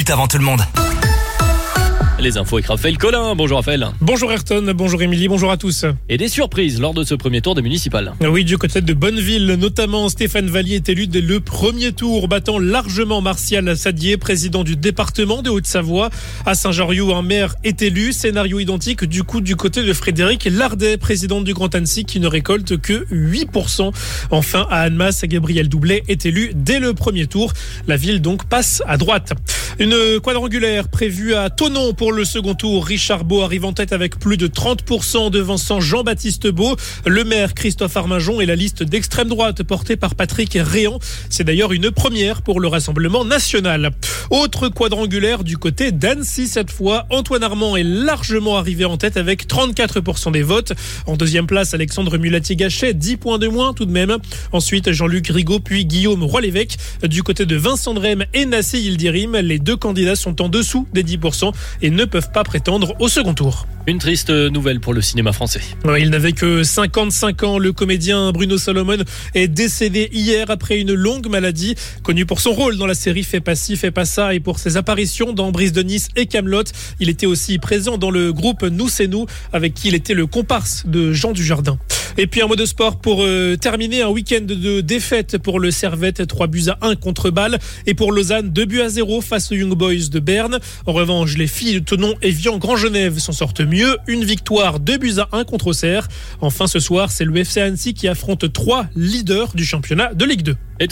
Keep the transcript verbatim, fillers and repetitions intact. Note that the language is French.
minutes avant tout le monde. Les infos avec Raphaël Collin. Bonjour Raphaël. Bonjour Ayrton, bonjour Émilie, bonjour à tous. Et des surprises lors de ce premier tour des municipales. Oui, du côté de Bonneville, notamment Stéphane Vallier est élu dès le premier tour, battant largement Martial Sadier, président du département de Haute-Savoie. À Saint-Joriou, un maire est élu, scénario identique du coup du côté de Frédéric Lardet, président du Grand Annecy, qui ne récolte que huit pour cent. Enfin, à Annemasse, Gabriel Doublet est élu dès le premier tour. La ville donc passe à droite. Une quadrangulaire prévue à Thonon pour le second tour. Richard Beau arrive en tête avec plus de trente pour cent, devançant Jean-Baptiste Beau. Le maire Christophe Arminjon et la liste d'extrême droite portée par Patrick Réan. C'est d'ailleurs une première pour le Rassemblement national. Autre quadrangulaire du côté d'Annecy cette fois. Antoine Armand est largement arrivé en tête avec trente-quatre pour cent des votes. En deuxième place, Alexandre Mulatier-Gachet, dix points de moins tout de même. Ensuite, Jean-Luc Rigaud puis Guillaume Roy-l'Évêque. Du côté de Vincent Drême et Nassé Yildirim, les deux candidats sont en dessous des dix pour cent et ne peuvent pas prétendre au second tour. Une triste nouvelle pour le cinéma français. Il n'avait que cinquante-cinq ans. Le comédien Bruno Salomon est décédé hier après une longue maladie. Connu pour son rôle dans la série Fais pas ci, fais pas ça et pour ses apparitions dans Brise de Nice et Kaamelott. Il était aussi présent dans le groupe Nous c'est nous, avec qui il était le comparse de Jean Dujardin. Et puis un mot de sport pour euh, terminer, un week-end de défaite pour le Servette, trois buts à un contre Bâle, et pour Lausanne, deux buts à zéro face aux Young Boys de Berne. En revanche, les filles de Thonon et Vian-Grand-Genève s'en sortent mieux, une victoire, deux buts à un contre Auxerre. Enfin ce soir, c'est le F C Annecy qui affronte trois leaders du championnat de Ligue deux.